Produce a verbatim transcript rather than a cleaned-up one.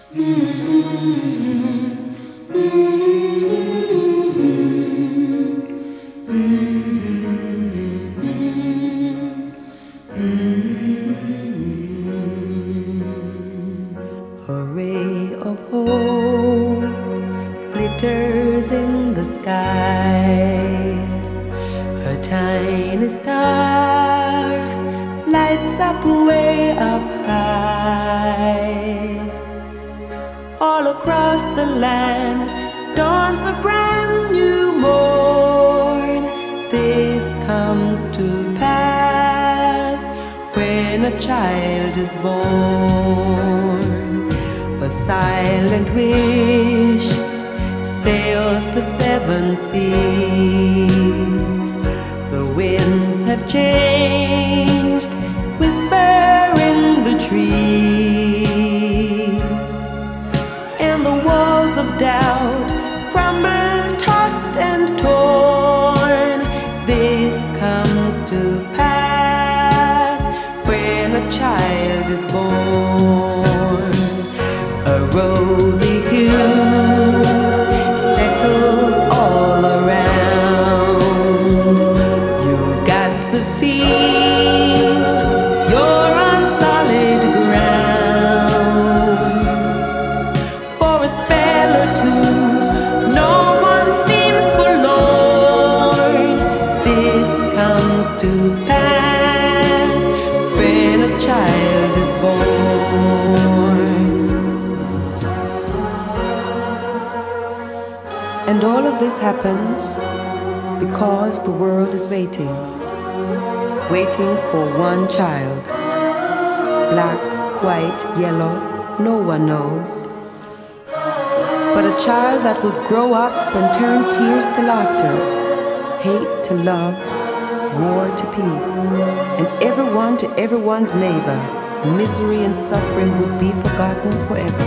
A ray of hope glitters in the sky. A tiny star lights up way up high. All across the land dawns a brand new morn. This comes to pass when a child is born. A silent wish sails the seven seas. The winds have changed, whisper in the trees, and the walls of doubt crumble, tossed and torn. This comes to pass when a child is born. A rosy hue settles all around. You've got the feel you're on solid ground. For a spell or two, no one seems forlorn. This comes to pass when a child is born. And all of this happens because the world is waiting, waiting for one child. Black, white, yellow, no one knows. But a child that would grow up and turn tears to laughter, hate to love, war to peace, and everyone to everyone's neighbor. Misery and suffering would be forgotten forever.